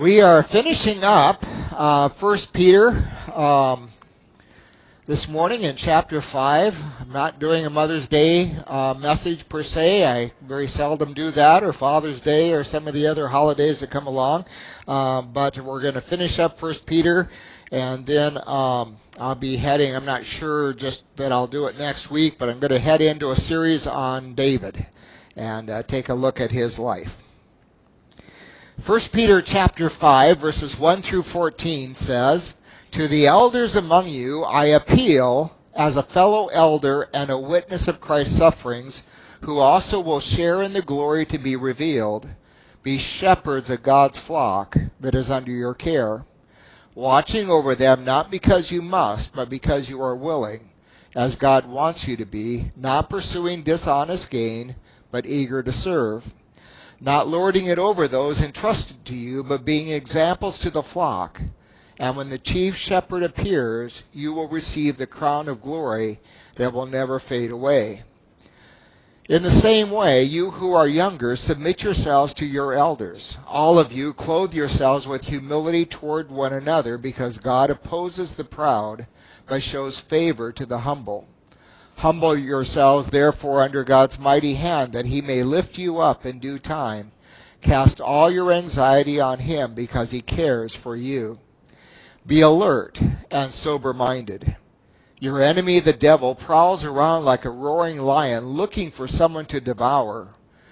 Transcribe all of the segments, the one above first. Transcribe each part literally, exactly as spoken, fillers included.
We are finishing up uh, First Peter um, this morning in chapter five. I'm not doing a Mother's Day uh, message per se. I very seldom do that, or Father's Day, or some of the other holidays that come along. Um, but we're going to finish up First Peter, and then um, I'll be heading, I'm not sure just that I'll do it next week, but I'm going to head into a series on David and uh, take a look at his life. First Peter chapter five, verses one through fourteen says, "To the elders among you I appeal as a fellow elder and a witness of Christ's sufferings, who also will share in the glory to be revealed. Be shepherds of God's flock that is under your care, watching over them not because you must, but because you are willing, as God wants you to be, not pursuing dishonest gain, but eager to serve. Not lording it over those entrusted to you, but being examples to the flock. And when the chief shepherd appears, you will receive the crown of glory that will never fade away. In the same way, you who are younger, submit yourselves to your elders. All of you, clothe yourselves with humility toward one another, because God opposes the proud, but shows favor to the humble. Humble yourselves, therefore, under God's mighty hand, that he may lift you up in due time. Cast all your anxiety on him, because he cares for you. Be alert and sober-minded. Your enemy, the devil, prowls around like a roaring lion, looking for someone to devour.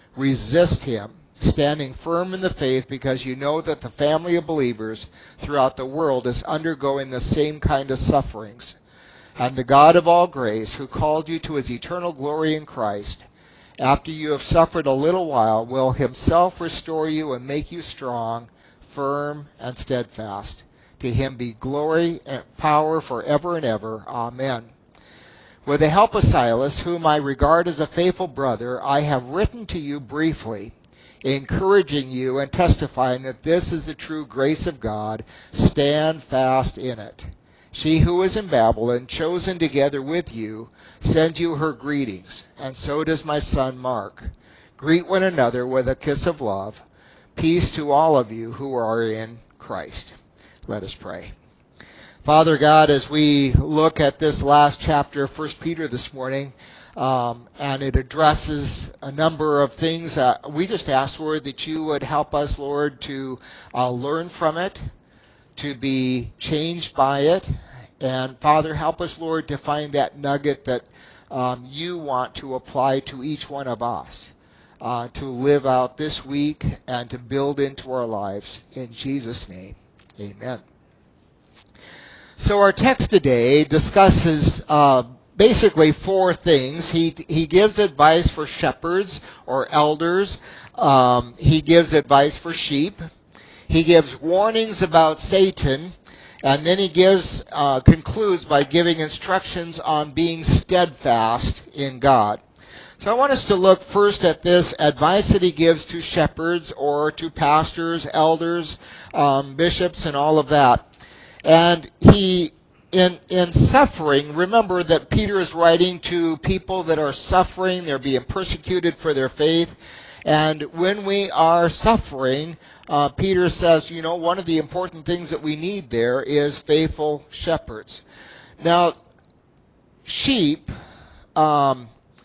Resist him, standing firm in the faith, because you know that the family of believers throughout the world is undergoing the same kind of sufferings. And the God of all grace, who called you to his eternal glory in Christ, after you have suffered a little while, will himself restore you and make you strong, firm, and steadfast. To him be glory and power forever and ever. Amen. With the help of Silas, whom I regard as a faithful brother, I have written to you briefly, encouraging you and testifying that this is the true grace of God. Stand fast in it. She who is in Babylon, chosen together with you, sends you her greetings, and so does my son Mark. Greet one another with a kiss of love. Peace to all of you who are in Christ." Let us pray. Father God, as we look at this last chapter of First Peter this morning, um, and it addresses a number of things, uh, we just ask, Lord, that you would help us, Lord, to uh, learn from it, to be changed by it. And Father, help us, Lord, to find that nugget that um, you want to apply to each one of us, uh, to live out this week and to build into our lives. In Jesus' name, amen. So our text today discusses uh, basically four things. He, he gives advice for shepherds or elders. Um, he gives advice for sheep. He gives warnings about Satan, and then he gives uh, concludes by giving instructions on being steadfast in God. So I want us to look first at this advice that he gives to shepherds or to pastors, elders, um, bishops, and all of that. And he, in in suffering, remember that Peter is writing to people that are suffering, they're being persecuted for their faith. And when we are suffering, uh, Peter says, you know, one of the important things that we need there is faithful shepherds. Now, sheep um,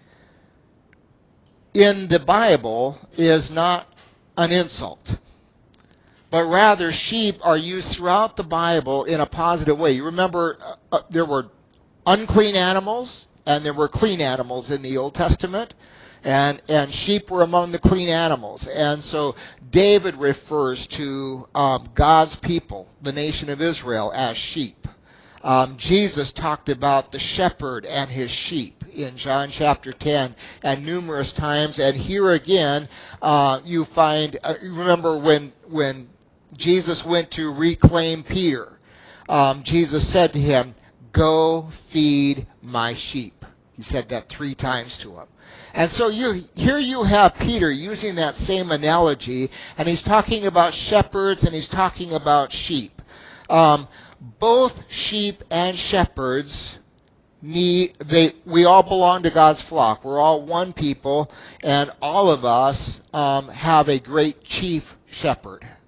in the Bible is not an insult, but rather sheep are used throughout the Bible in a positive way. You remember uh, uh, there were unclean animals and there were clean animals in the Old Testament. And and sheep were among the clean animals. And so David refers to um, God's people, the nation of Israel, as sheep. Um, Jesus talked about the shepherd and his sheep in John chapter ten and numerous times. And here again, uh, you find, uh, remember when, when Jesus went to reclaim Peter, um, Jesus said to him, "Go feed my sheep." He said that three times to him. And so you, here you have Peter using that same analogy, and he's talking about shepherds and he's talking about sheep. Um, both sheep and shepherds need, they, we all belong to God's flock. We're all one people, and all of us um, have a great chief shepherd.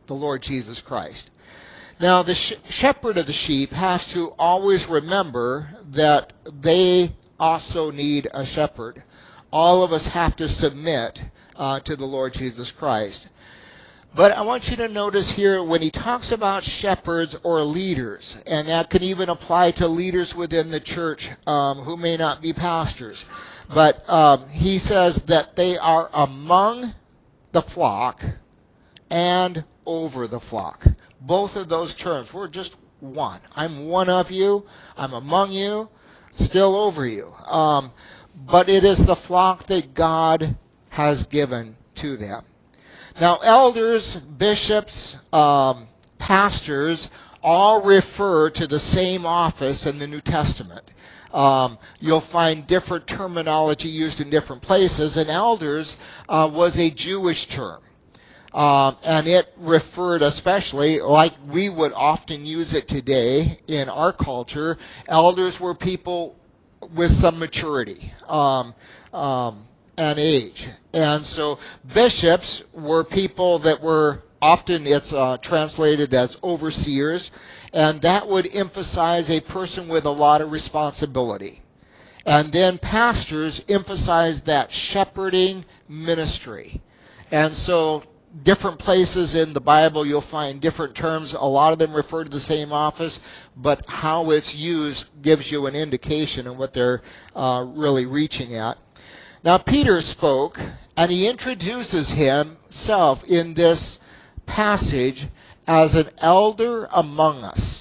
the Lord Jesus Christ. Now, the sh- shepherd of the sheep has to always remember that they also need a shepherd. All of us have to submit uh, to the Lord Jesus Christ. But I want you to notice here when he talks about shepherds or leaders, and that can even apply to leaders within the church um, who may not be pastors. But um, he says that they are among the flock and over the flock. Both of those terms. We're just one. I'm one of you. I'm among you. Still over you. Um, but it is the flock that God has given to them. Now, elders, bishops, um, pastors all refer to the same office in the New Testament. Um, you'll find different terminology used in different places, and elders uh, was a Jewish term. Um, and it referred especially, like we would often use it today in our culture, elders were people with some maturity um, um, and age. And so bishops were people that were often, it's uh, translated as overseers, and that would emphasize a person with a lot of responsibility. And then pastors emphasize that shepherding ministry. And so different places in the Bible you'll find different terms. A lot of them refer to the same office, but how it's used gives you an indication of what they're uh, really reaching at. Now Peter spoke, and he introduces himself in this passage as an elder among us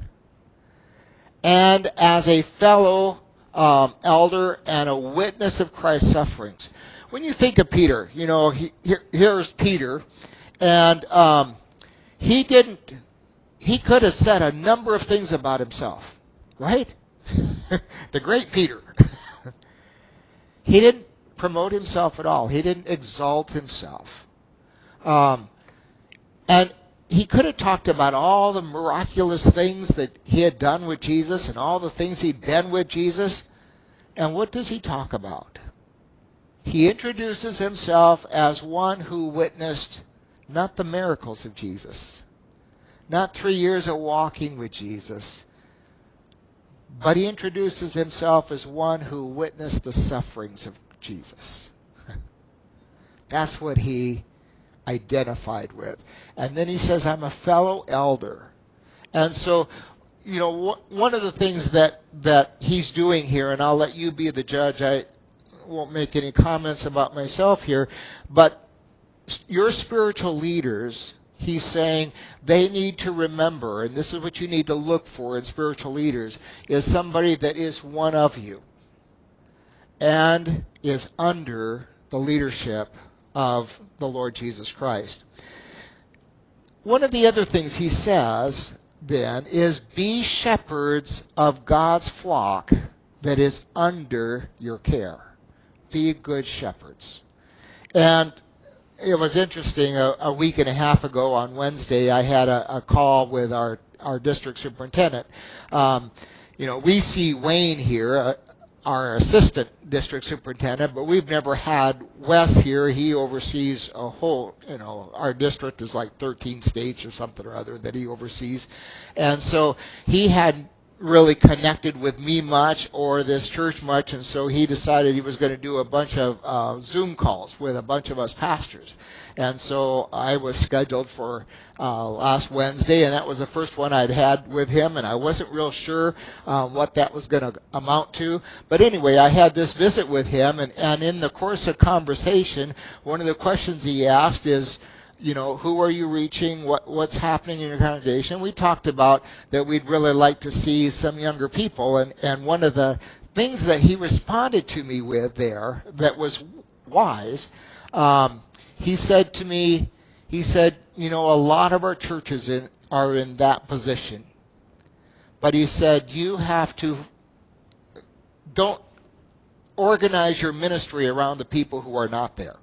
and as a fellow um, elder and a witness of Christ's sufferings. When you think of Peter, you know, he, here, here's Peter, and um, he didn't, he could have said a number of things about himself, right? The great Peter. He didn't promote himself at all. He didn't exalt himself. Um, and he could have talked about all the miraculous things that he had done with Jesus and all the things he'd been with Jesus. And what does he talk about? He introduces himself as one who witnessed not the miracles of Jesus, not three years of walking with Jesus, but he introduces himself as one who witnessed the sufferings of Jesus. That's what he identified with. And then he says, I'm a fellow elder. And so, you know, one of the things that, that he's doing here, and I'll let you be the judge, I won't make any comments about myself here, but your spiritual leaders, he's saying they need to remember, and this is what you need to look for in spiritual leaders, is somebody that is one of you and is under the leadership of the Lord Jesus Christ. One of the other things he says then is be shepherds of God's flock that is under your care. Be good shepherds. And it was interesting, a, a week and a half ago on Wednesday, I had a, a call with our, our district superintendent. Um, you know, we see Wayne here, uh, our assistant district superintendent, but we've never had Wes here. He oversees a whole, you know, our district is like thirteen states or something or other that he oversees. And so he hadn't really connected with me much or this church much, and so he decided he was going to do a bunch of uh, Zoom calls with a bunch of us pastors. And so I was scheduled for uh, last Wednesday, and that was the first one I'd had with him, and I wasn't real sure uh, what that was going to amount to. But anyway, I had this visit with him, and, and in the course of conversation, one of the questions he asked is, you know, who are you reaching? What what's happening in your congregation? We talked about that we'd really like to see some younger people, and, and one of the things that he responded to me with there that was wise, um, he said to me, he said, you know, a lot of our churches in, are in that position. But he said, you have to, don't organize your ministry around the people who are not there.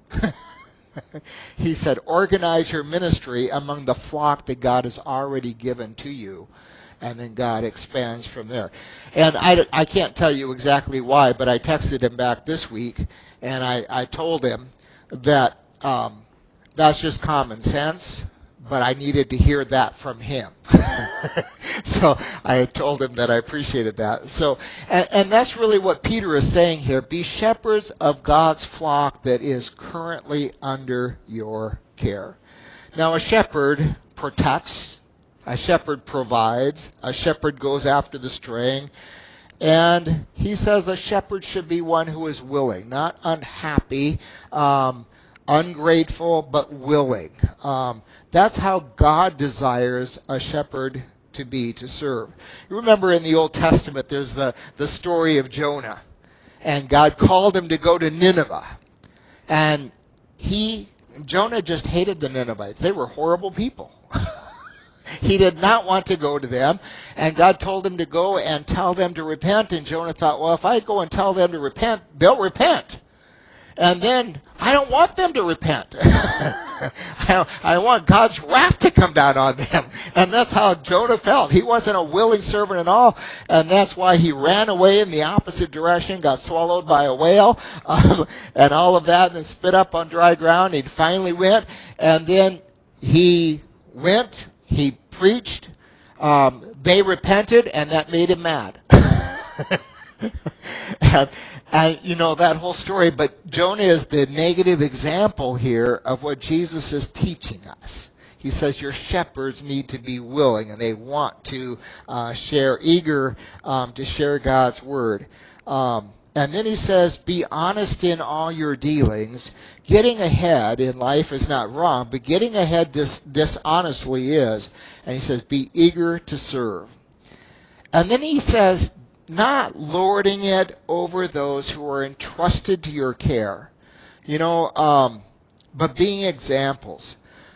He said, organize your ministry among the flock that God has already given to you, and then God expands from there. And I, I can't tell you exactly why, but I texted him back this week, and I, I told him that um, that's just common sense, but I needed to hear that from him. So I told him that I appreciated that. So, and, and that's really what Peter is saying here. Be shepherds of God's flock that is currently under your care. Now, a shepherd protects, a shepherd provides, a shepherd goes after the straying, and he says a shepherd should be one who is willing, not unhappy, um, ungrateful, but willing. Um, that's how God desires a shepherd to be, to serve. You remember in the Old Testament, there's the, the story of Jonah, and God called him to go to Nineveh. And he, Jonah just hated the Ninevites. They were horrible people. He did not want to go to them, and God told him to go and tell them to repent, and Jonah thought, well, if I go and tell them to repent, they'll repent. And then I don't want them to repent. I, don't, I want God's wrath to come down on them. And that's how Jonah felt. He wasn't a willing servant at all, and that's why he ran away in the opposite direction, got swallowed by a whale, um, and all of that, and then spit up on dry ground. He finally went, and then he went, he preached, um, they repented, and that made him mad. and, and you know that whole story, but Jonah is the negative example here of what Jesus is teaching us. He says your shepherds need to be willing, and they want to uh, share, eager um, to share God's word. Um, and then he says, be honest in all your dealings. Getting ahead in life is not wrong, but getting ahead dis- dishonestly is. And he says, be eager to serve. And then he says, not lording it over those who are entrusted to your care. You know, um, but being examples.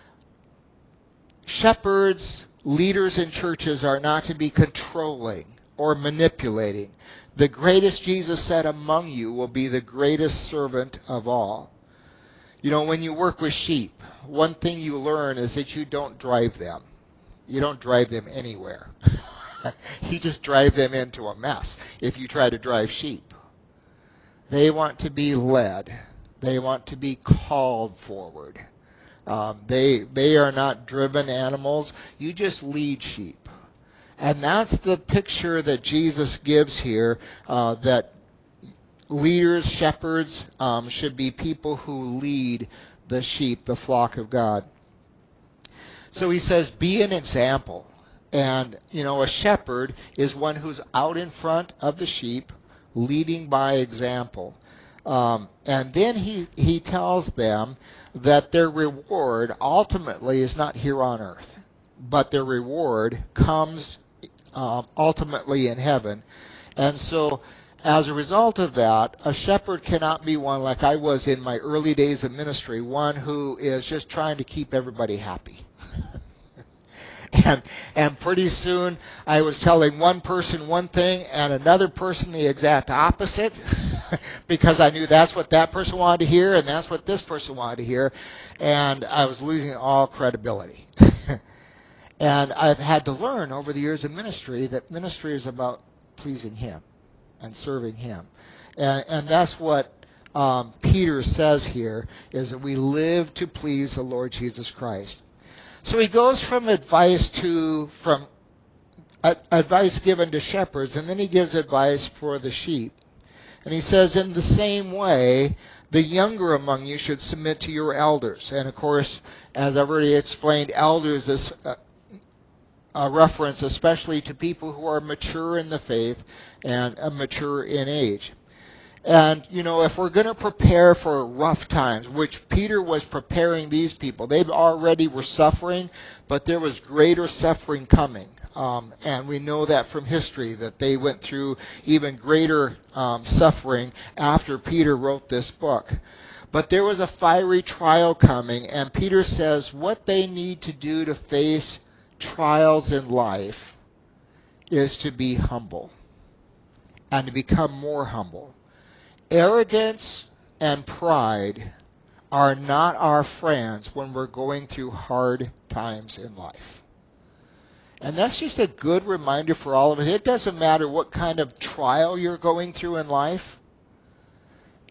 Shepherds, leaders in churches are not to be controlling or manipulating. The greatest, Jesus said, among you will be the greatest servant of all. You know, when you work with sheep, one thing you learn is that you don't drive them. You don't drive them anywhere. You just drive them into a mess if you try to drive sheep. They want to be led. They want to be called forward. Um, they they are not driven animals. You just lead sheep. And that's the picture that Jesus gives here, uh, that leaders, shepherds, um, should be people who lead the sheep, the flock of God. So he says, be an example. And, you know, a shepherd is one who's out in front of the sheep, leading by example. Um, and then he, he tells them that their reward ultimately is not here on earth, but their reward comes um, ultimately in heaven. And so as a result of that, a shepherd cannot be one like I was in my early days of ministry, one who is just trying to keep everybody happy. And, and pretty soon I was telling one person one thing and another person the exact opposite because I knew that's what that person wanted to hear and that's what this person wanted to hear. And I was losing all credibility. And I've had to learn over the years of ministry that ministry is about pleasing him and serving him. And, and that's what um, Peter says here, is that we live to please the Lord Jesus Christ. So he goes from advice to from uh, advice given to shepherds, and then he gives advice for the sheep. And he says, in the same way, the younger among you should submit to your elders. And of course, as I've already explained, elders is a, a reference especially to people who are mature in the faith and uh, mature in age. And, you know, if we're going to prepare for rough times, which Peter was preparing these people, they already were suffering, but there was greater suffering coming. Um, and we know that from history, that they went through even greater um, suffering after Peter wrote this book. But there was a fiery trial coming, and Peter says what they need to do to face trials in life is to be humble and to become more humble. Arrogance and pride are not our friends when we're going through hard times in life. And that's just a good reminder for all of us. It doesn't matter what kind of trial you're going through in life.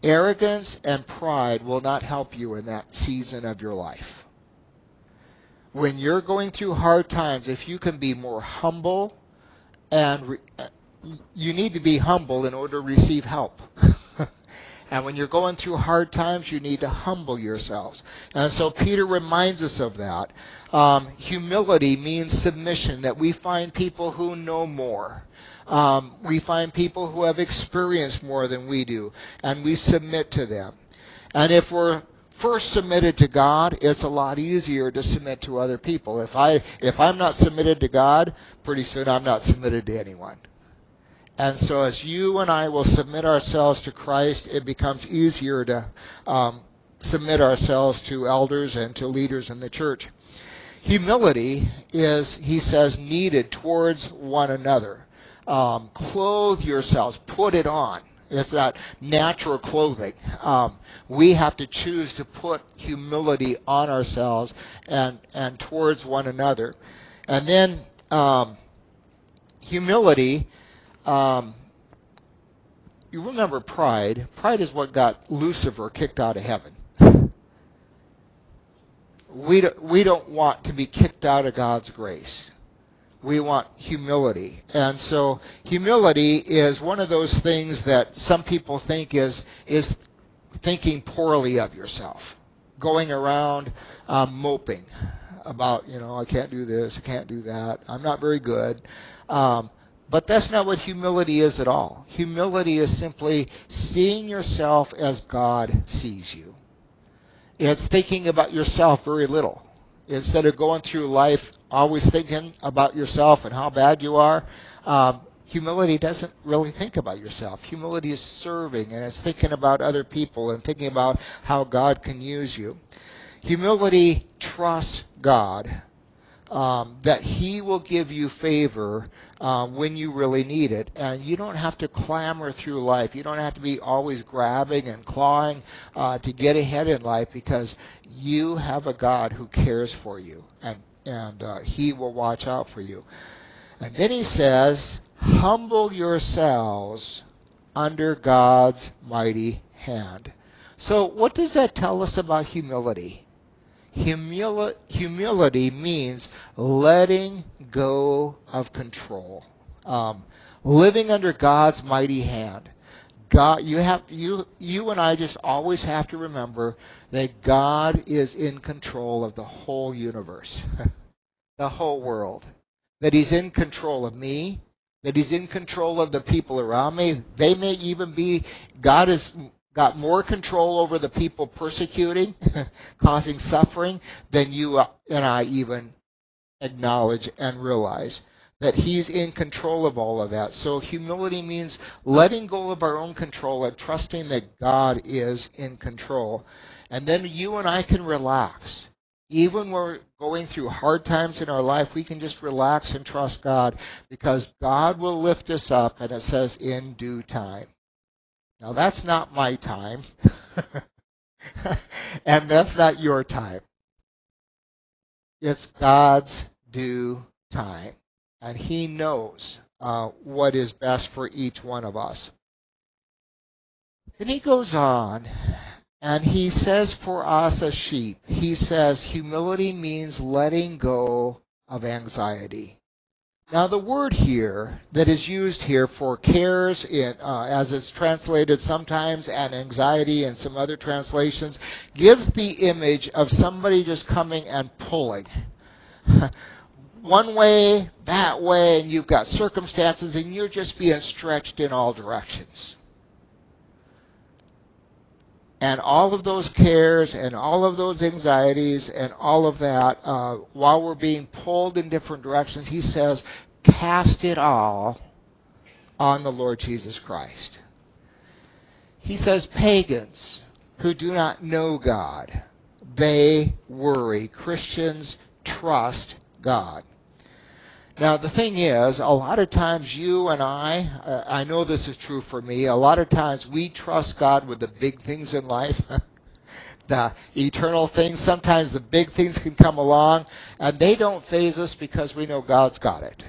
Arrogance and pride will not help you in that season of your life. when you're going through hard times, if you can be more humble and re- you need to be humble in order to receive help. And when you're going through hard times, you need to humble yourselves. And so Peter reminds us of that. Um, humility means submission, that we find people who know more. Um, we find people who have experienced more than we do, and we submit to them. And if we're first submitted to God, it's a lot easier to submit to other people. If I if I'm not submitted to God, pretty soon I'm not submitted to anyone. And so as you and I will submit ourselves to Christ, it becomes easier to um, submit ourselves to elders and to leaders in the church. Humility is, he says, needed towards one another. Um, clothe yourselves, put it on. It's not natural clothing. Um, we have to choose to put humility on ourselves and, and towards one another. And then um, humility... Um, you remember pride. Pride is what got Lucifer kicked out of heaven. We don't, we don't want to be kicked out of God's grace. We want humility. And so humility is one of those things that some people think is, is thinking poorly of yourself. Going around um, moping about, you know, I can't do this, I can't do that, I'm not very good. Um, But that's not what humility is at all. Humility is simply seeing yourself as God sees you. It's thinking about yourself very little. Instead of going through life always thinking about yourself and how bad you are, um, humility doesn't really think about yourself. Humility is serving, and it's thinking about other people and thinking about how God can use you. Humility trusts God. Um, that he will give you favor uh, when you really need it. And you don't have to clamor through life. You don't have to be always grabbing and clawing uh, to get ahead in life, because you have a God who cares for you, and, and uh, he will watch out for you. And then he says, humble yourselves under God's mighty hand. So what does that tell us about humility? Humili- humility means letting go of control, um, living under God's mighty hand. God, you have you you and I just always have to remember that God is in control of the whole universe, the whole world. That He's in control of me. That He's in control of the people around me. They may even be. God is. Got more control over the people persecuting, causing suffering, than you and I even acknowledge and realize. That he's in control of all of that. So humility means letting go of our own control and trusting that God is in control. And then you and I can relax. Even when we're going through hard times in our life, we can just relax and trust God, because God will lift us up, and it says in due time. Now, that's not my time, and that's not your time. It's God's due time, and He knows uh, what is best for each one of us. Then he goes on, and he says for us as sheep, he says humility means letting go of anxiety. Now, the word here that is used here for cares, in, uh, as it's translated sometimes, and anxiety in some other translations, gives the image of somebody just coming and pulling. One way, that way, and you've got circumstances, and you're just being stretched in all directions. And all of those cares and all of those anxieties and all of that, uh, while we're being pulled in different directions, he says, cast it all on the Lord Jesus Christ. He says, pagans who do not know God, they worry. Christians trust God. Now, the thing is, a lot of times you and I, uh, I know this is true for me, a lot of times we trust God with the big things in life, the eternal things. Sometimes the big things can come along, and they don't faze us because we know God's got it.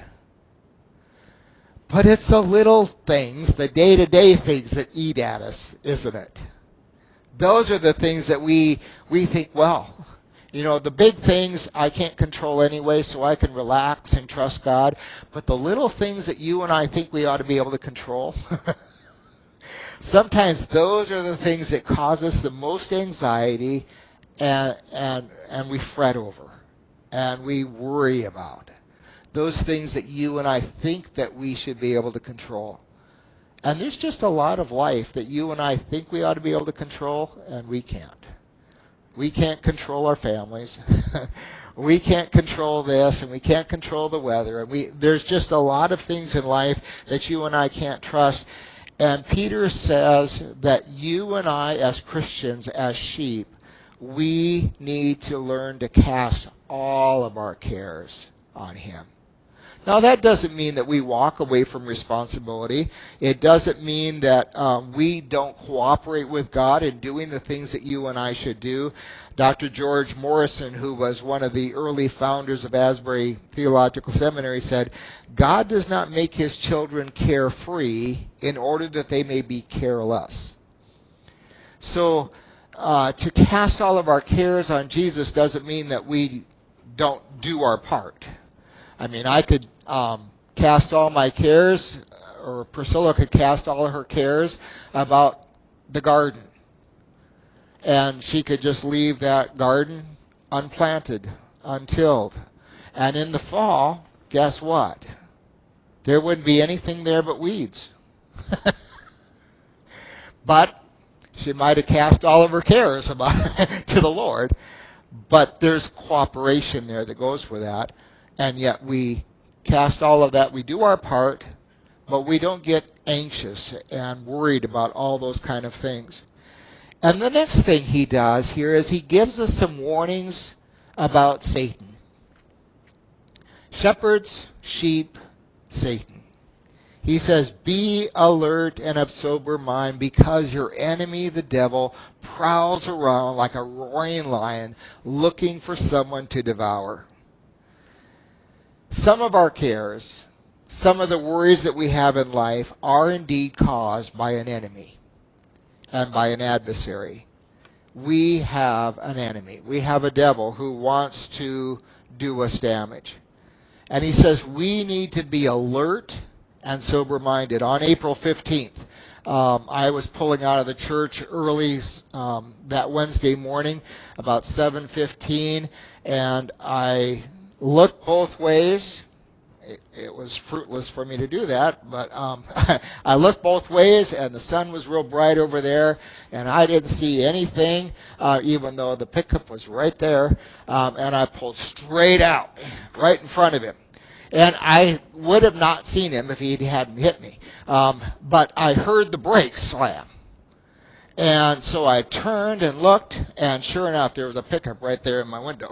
But it's the little things, the day-to-day things that eat at us, isn't it? Those are the things that we we think, well, You know, the big things I can't control anyway, so I can relax and trust God. But the little things that you and I think we ought to be able to control, sometimes those are the things that cause us the most anxiety, and and and we fret over and we worry about. Those things that you and I think that we should be able to control. And there's just a lot of life that you and I think we ought to be able to control, and we can't. We can't control our families. We can't control this, and we can't control the weather. And we there's just a lot of things in life that you and I can't trust. And Peter says that you and I, as Christians, as sheep, we need to learn to cast all of our cares on him. Now, that doesn't mean that we walk away from responsibility. It doesn't mean that um, we don't cooperate with God in doing the things that you and I should do. Doctor George Morrison, who was one of the early founders of Asbury Theological Seminary, said, God does not make his children carefree in order that they may be careless. So uh, to cast all of our cares on Jesus doesn't mean that we don't do our part. I mean, I could um, cast all my cares, or Priscilla could cast all of her cares about the garden. And she could just leave that garden unplanted, untilled. And in the fall, guess what? There wouldn't be anything there but weeds. But she might have cast all of her cares about to the Lord. But there's cooperation there that goes with that. And yet we cast all of that. We do our part, but we don't get anxious and worried about all those kind of things. And the next thing he does here is he gives us some warnings about Satan. Shepherds, sheep, Satan. He says, be alert and of sober mind, because your enemy, the devil, prowls around like a roaring lion looking for someone to devour. Some of our cares, some of the worries that we have in life are indeed caused by an enemy and by an adversary. We have an enemy. We have a devil who wants to do us damage. And he says we need to be alert and sober-minded. On April fifteenth, um, I was pulling out of the church early um, that Wednesday morning, about seven fifteen, and I looked both ways. It, it was fruitless for me to do that, but um, I looked both ways, and the sun was real bright over there, and I didn't see anything, uh, even though the pickup was right there, um, and I pulled straight out, right in front of him. And I would have not seen him if he hadn't hit me, um, but I heard the brakes slam. And so I turned and looked, and sure enough, there was a pickup right there in my window.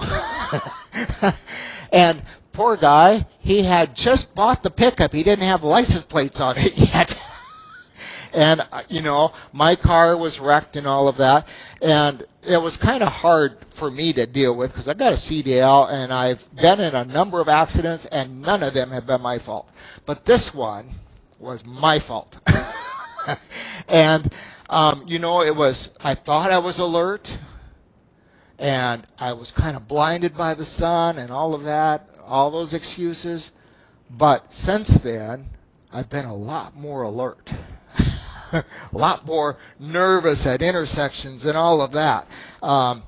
And poor guy, he had just bought the pickup. He didn't have license plates on it yet. And, you know, my car was wrecked and all of that. And it was kind of hard for me to deal with because I got a C D L, and I've been in a number of accidents, and none of them have been my fault. But this one was my fault. And, um, you know, it was, I thought I was alert, and I was kind of blinded by the sun and all of that, all those excuses. But since then, I've been a lot more alert, a lot more nervous at intersections and all of that. Um,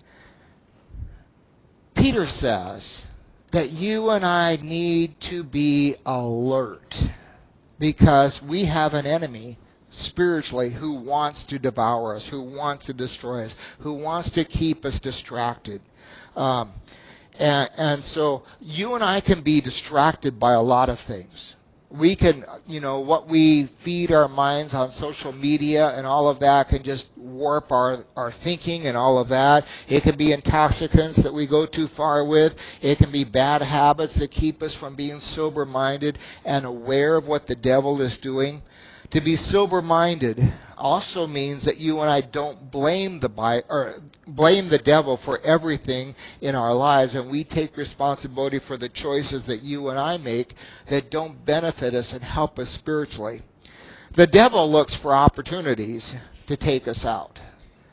Peter says that you and I need to be alert because we have an enemy spiritually who wants to devour us, who wants to destroy us, who wants to keep us distracted. Um, and, and so you and I can be distracted by a lot of things. We can, you know, what we feed our minds on social media and all of that can just warp our, our thinking and all of that. It can be intoxicants that we go too far with. It can be bad habits that keep us from being sober-minded and aware of what the devil is doing. To be sober-minded also means that you and I don't blame the bi- or blame the devil for everything in our lives, and we take responsibility for the choices that you and I make that don't benefit us and help us spiritually. The devil looks for opportunities to take us out.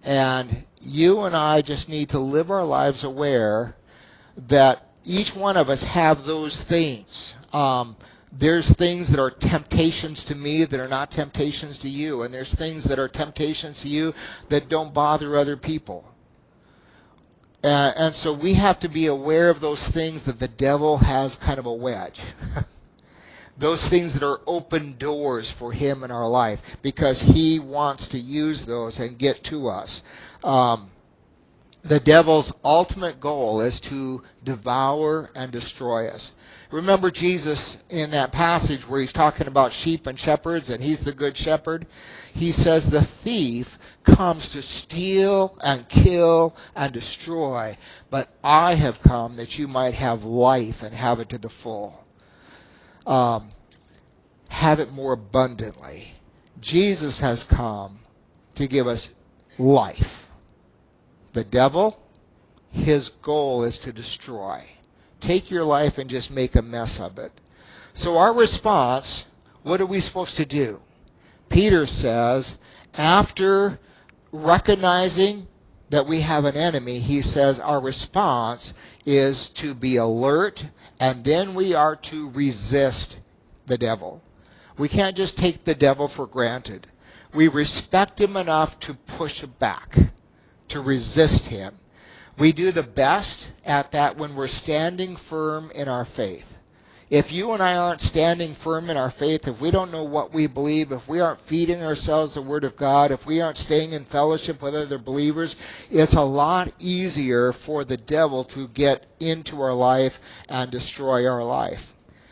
And you and I just need to live our lives aware that each one of us have those things. Um, there's things that are temptations to me that are not temptations to you. And there's things that are temptations to you that don't bother other people. Uh, and so we have to be aware of those things that the devil has kind of a wedge. Those things that are open doors for him in our life because he wants to use those and get to us. Um, the devil's ultimate goal is to devour and destroy us. Remember Jesus in that passage where he's talking about sheep and shepherds and he's the good shepherd? He says the thief comes to steal and kill and destroy, but I have come that you might have life and have it to the full. Um, have it more abundantly. Jesus has come to give us life. The devil, his goal is to destroy. Take your life and just make a mess of it. So our response, what are we supposed to do? Peter says, after recognizing that we have an enemy, he says our response is to be alert, and then we are to resist the devil. We can't just take the devil for granted. We respect him enough to push back, to resist him. We do the best at that when we're standing firm in our faith. If you and I aren't standing firm in our faith, if we don't know what we believe, if we aren't feeding ourselves the Word of God, if we aren't staying in fellowship with other believers, it's a lot easier for the devil to get into our life and destroy our life.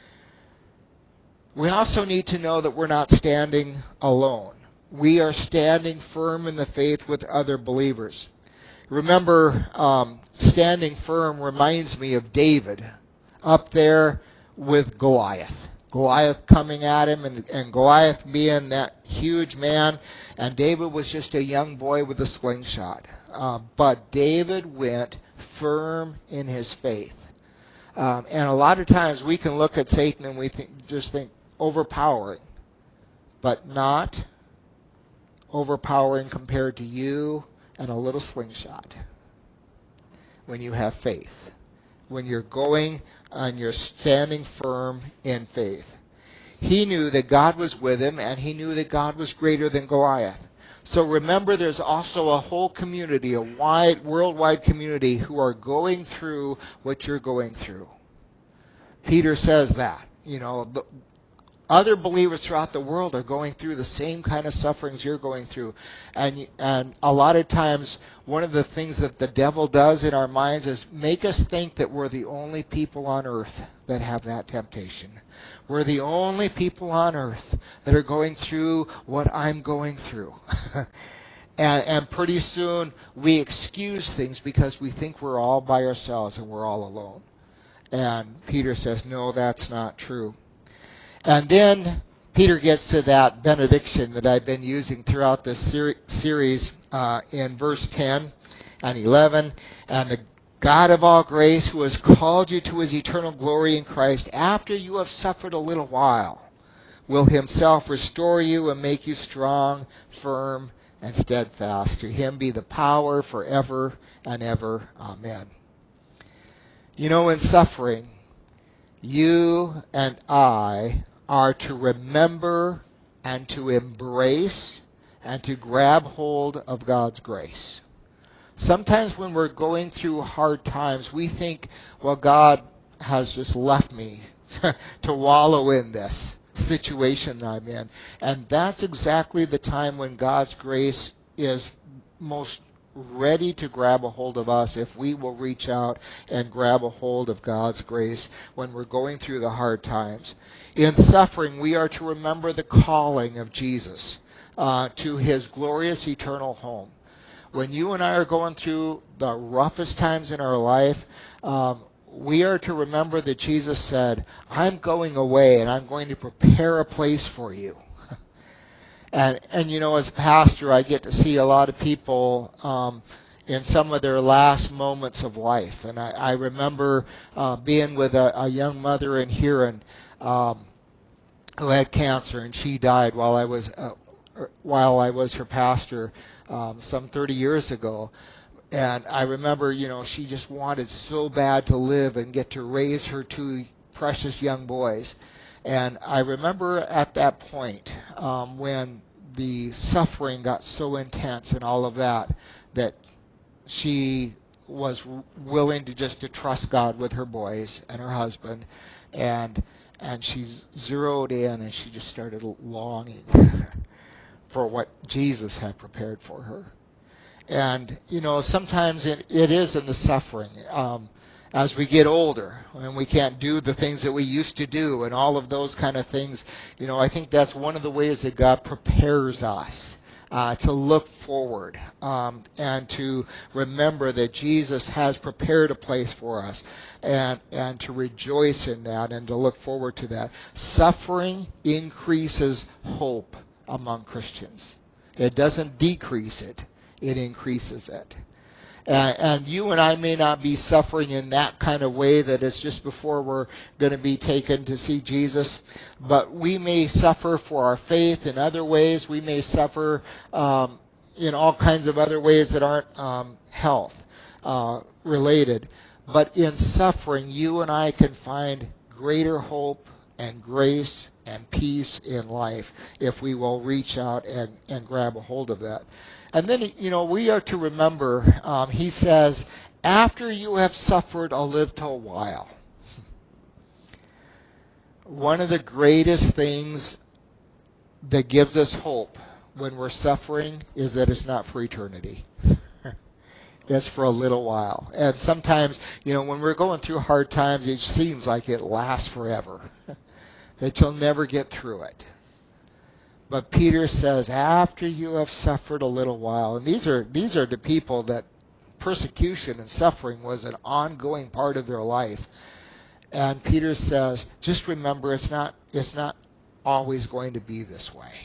We also need to know that we're not standing alone. We are standing firm in the faith with other believers. Remember, um, standing firm reminds me of David up there with Goliath. Goliath coming at him, and, and Goliath being that huge man, and David was just a young boy with a slingshot. Uh, but David went firm in his faith. Um, and a lot of times we can look at Satan and we think, just think overpowering, but not overpowering compared to you and a little slingshot when you have faith, when you're going and you're standing firm in faith. He knew that God was with him, and he knew that God was greater than Goliath. So remember, there's also a whole community, a wide, worldwide community who are going through what you're going through. Peter says that. You know, the, other believers throughout the world are going through the same kind of sufferings you're going through. And and a lot of times, one of the things that the devil does in our minds is make us think that we're the only people on earth that have that temptation. We're the only people on earth that are going through what I'm going through. and, and pretty soon, we excuse things because we think we're all by ourselves and we're all alone. And Peter says, no, that's not true. And then Peter gets to that benediction that I've been using throughout this ser- series uh, in verse ten and eleven. And the God of all grace, who has called you to his eternal glory in Christ, after you have suffered a little while, will himself restore you and make you strong, firm, and steadfast. To him be the power forever and ever. Amen. You know, in suffering, you and I are to remember and to embrace and to grab hold of God's grace. Sometimes when we're going through hard times, we think, well, God has just left me to wallow in this situation that I'm in. And that's exactly the time when God's grace is most ready to grab a hold of us if we will reach out and grab a hold of God's grace when we're going through the hard times. In suffering, we are to remember the calling of Jesus uh, to his glorious eternal home. When you and I are going through the roughest times in our life, um, we are to remember that Jesus said, I'm going away and I'm going to prepare a place for you. And, and you know, as a pastor, I get to see a lot of people um, in some of their last moments of life. And I, I remember uh, being with a, a young mother in Huron um, who had cancer, and she died while I was uh, while I was her pastor um, some thirty years ago. And I remember, you know, she just wanted so bad to live and get to raise her two precious young boys. And I remember at that point um, when the suffering got so intense and all of that, that she was willing to just to trust God with her boys and her husband. And and she zeroed in and she just started longing for what Jesus had prepared for her. And, you know, sometimes it, it is in the suffering. Um, as we get older and we can't do the things that we used to do and all of those kind of things, you know, I think that's one of the ways that God prepares us uh, to look forward um, and to remember that Jesus has prepared a place for us and, and to rejoice in that and to look forward to that. Suffering increases hope among Christians. It doesn't decrease it. It increases it. And, and you and I may not be suffering in that kind of way that it's just before we're going to be taken to see Jesus, but we may suffer for our faith in other ways. We may suffer um, in all kinds of other ways that aren't um, health uh, related. But in suffering, you and I can find greater hope and grace and peace in life if we will reach out and, and grab a hold of that. And then, you know, we are to remember, um, he says, after you have suffered a little while. One of the greatest things that gives us hope when we're suffering is that it's not for eternity. It's for a little while. And sometimes, you know, when we're going through hard times, it seems like it lasts forever, that you'll never get through it. But Peter says, after you have suffered a little while, and these are these are the people that persecution and suffering was an ongoing part of their life. And Peter says, just remember, it's not it's not always going to be this way.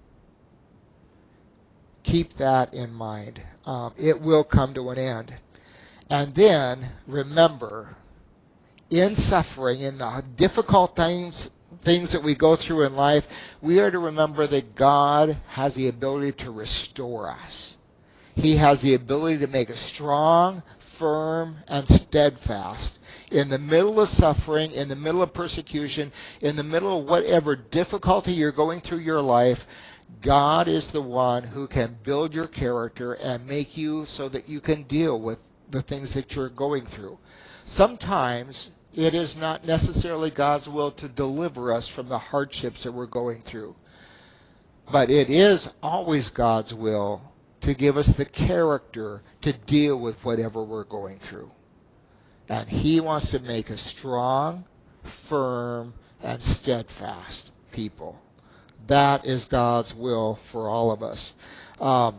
Keep that in mind. Um, it will come to an end. And then remember, in suffering, in the difficult things, things that we go through in life, we are to remember that God has the ability to restore us. He has the ability to make us strong, firm, and steadfast. In the middle of suffering, in the middle of persecution, in the middle of whatever difficulty you're going through your life, God is the one who can build your character and make you so that you can deal with the things that you're going through. Sometimes it is not necessarily God's will to deliver us from the hardships that we're going through. But it is always God's will to give us the character to deal with whatever we're going through. And He wants to make us strong, firm, and steadfast people. That is God's will for all of us. Um,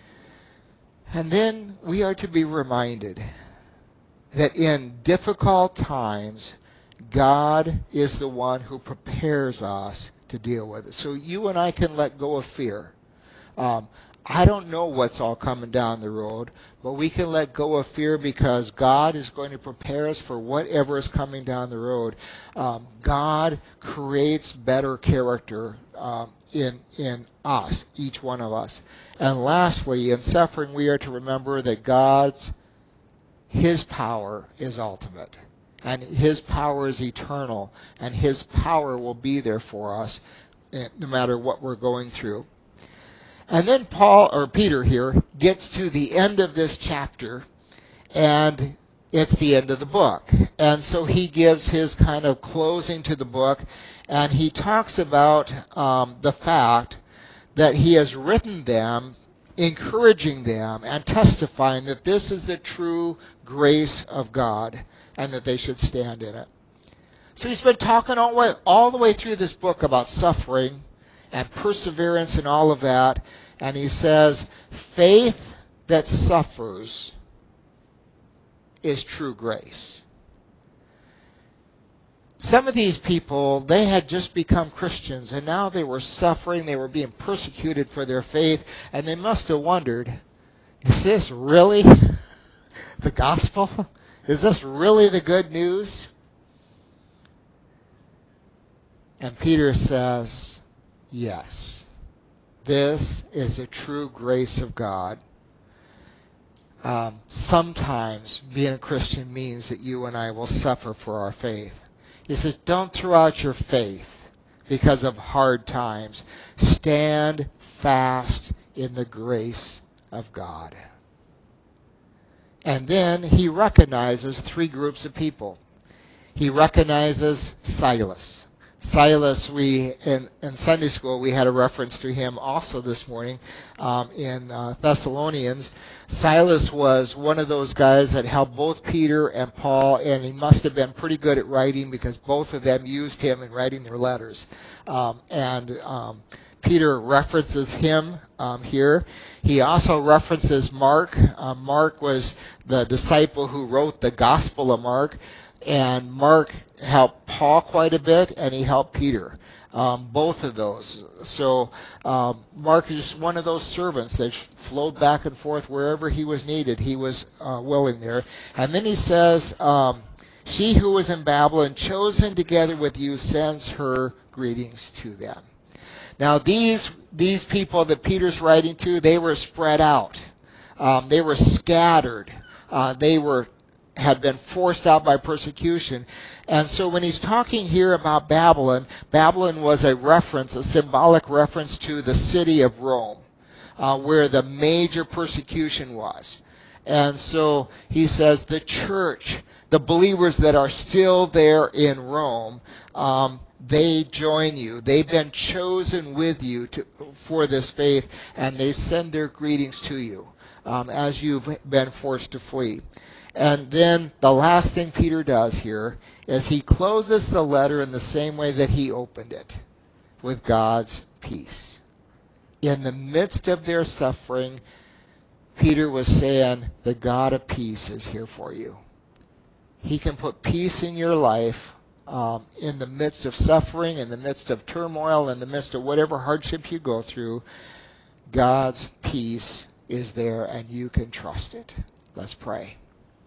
and then we are to be reminded that in difficult times, God is the one who prepares us to deal with it. So you and I can let go of fear. Um, I don't know what's all coming down the road, but we can let go of fear because God is going to prepare us for whatever is coming down the road. Um, God creates better character um, in in us, each one of us. And lastly, in suffering, we are to remember that God's His power is ultimate, and His power is eternal, and His power will be there for us no matter what we're going through. And then Paul, or Peter here, gets to the end of this chapter, and it's the end of the book. And so he gives his kind of closing to the book, and he talks about um, the fact that he has written them, encouraging them and testifying that this is the true grace of God and that they should stand in it. So he's been talking all, way, all the way through this book about suffering and perseverance and all of that. And he says, faith that suffers is true grace. Some of these people, they had just become Christians, and now they were suffering. They were being persecuted for their faith, and they must have wondered, is this really the gospel? Is this really the good news? And Peter says, yes. This is the true grace of God. Um, sometimes being a Christian means that you and I will suffer for our faith. He says, don't throw out your faith because of hard times. Stand fast in the grace of God. And then he recognizes three groups of people. He recognizes Silas. Silas, we in, in Sunday school, we had a reference to him also this morning um, in uh, Thessalonians. Silas was one of those guys that helped both Peter and Paul, and he must have been pretty good at writing because both of them used him in writing their letters. Um, and um, Peter references him um, here. He also references Mark. Uh, Mark was the disciple who wrote the Gospel of Mark. And Mark helped Paul quite a bit, and he helped Peter, um, both of those. So um, Mark is just one of those servants that flowed back and forth wherever he was needed. He was uh, willing there. And then he says, um, she who was in Babylon, chosen together with you, sends her greetings to them. Now these these people that Peter's writing to, they were spread out. Um, they were scattered. Uh, they were had been forced out by persecution. And so when he's talking here about Babylon, Babylon was a reference, a symbolic reference to the city of Rome, uh, where the major persecution was. And so he says the church, the believers that are still there in Rome, um, they join you. They've been chosen with you to, for this faith, and they send their greetings to you um, as you've been forced to flee. And then the last thing Peter does here is he closes the letter in the same way that he opened it, with God's peace. In the midst of their suffering, Peter was saying, the God of peace is here for you. He can put peace in your life um, in the midst of suffering, in the midst of turmoil, in the midst of whatever hardship you go through. God's peace is there, and you can trust it. Let's pray.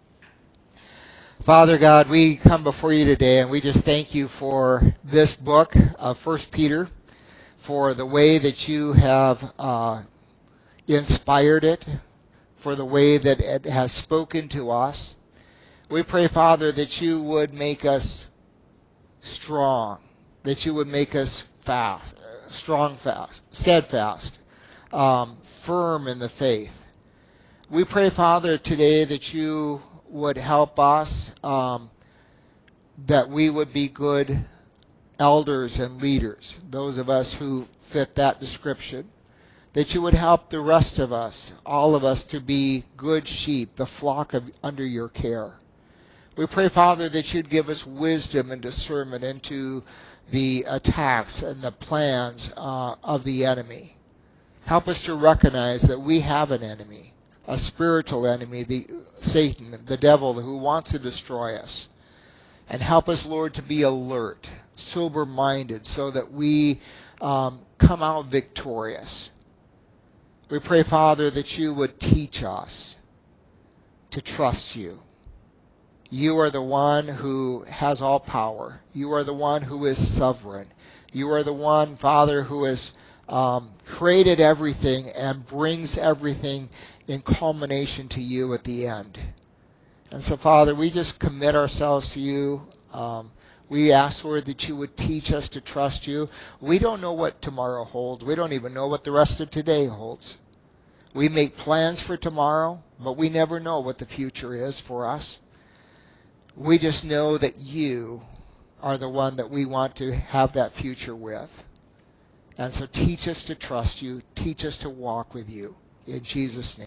Father God, we come before you today, and we just thank you for this book of First Peter, for the way that you have uh, inspired it, for the way that it has spoken to us. We pray, Father, that you would make us strong, that you would make us fast, strong, fast, steadfast, um, firm in the faith. We pray, Father, today that you would help us, um, that we would be good elders and leaders, those of us who fit that description, that you would help the rest of us, all of us, to be good sheep, the flock of, under your care. We pray, Father, that you'd give us wisdom and discernment into the attacks and the plans uh, of the enemy. Help us to recognize that we have an enemy, a spiritual enemy, the Satan, the devil, who wants to destroy us. And help us, Lord, to be alert, sober-minded, so that we um, come out victorious. We pray, Father, that you would teach us to trust you. You are the one who has all power. You are the one who is sovereign. You are the one, Father, who has um, created everything and brings everything in culmination to you at the end. And so, Father, we just commit ourselves to you. Um, we ask, Lord, that you would teach us to trust you. We don't know what tomorrow holds. We don't even know what the rest of today holds. We make plans for tomorrow, but we never know what the future is for us. We just know that you are the one that we want to have that future with. And so teach us to trust you. Teach us to walk with you. In Jesus' name.